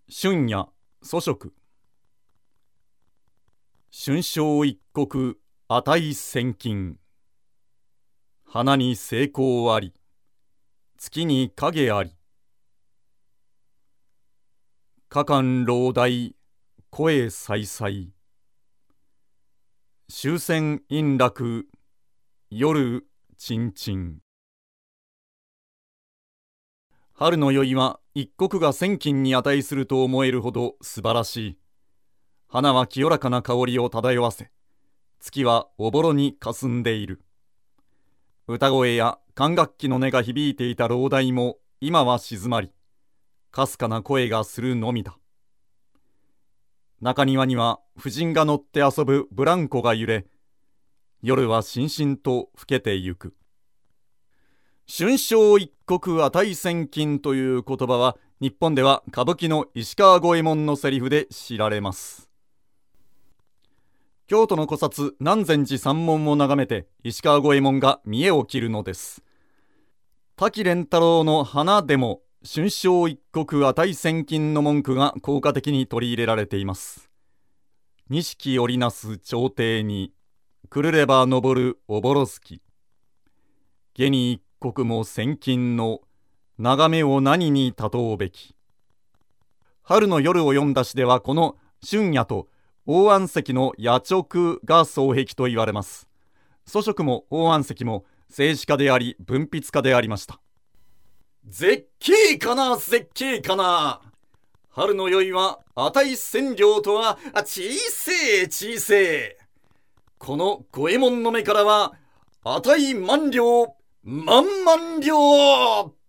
春夜祖食。春宵一刻値千金。花に成功あり、月に影あり。花間老大声再々。終戦陰楽夜ちん。春の宵は一刻が千金に値すると思えるほど素晴らしい。花は清らかな香りを漂わせ、月はおぼろに霞んでいる。歌声や管楽器の音が響いていた老台も今は静まり、かすかな声がするのみだ。中庭には婦人が乗って遊ぶブランコが揺れ、夜はしんしんと更けてゆく。春宵一刻値千金という言葉は日本では歌舞伎の石川五右衛門のセリフで知られます。京都の古刹南禅寺三門を眺めて石川五右衛門が見栄を切るのです。滝廉太郎の花でも春宵一刻値千金の文句が効果的に取り入れられています。錦織なす朝廷にくるれば昇るおぼろ月。下に一刻も千金の眺めを何に例うべき。春の夜を読んだ詩ではこの春夜と大安石の野直が双璧と言われます。祖食も大安石も政治家であり文筆家でありました。絶景かな絶景かな。春の宵は値千両とは小せえ小せえ。この五右衛門の目からは値万両万万両。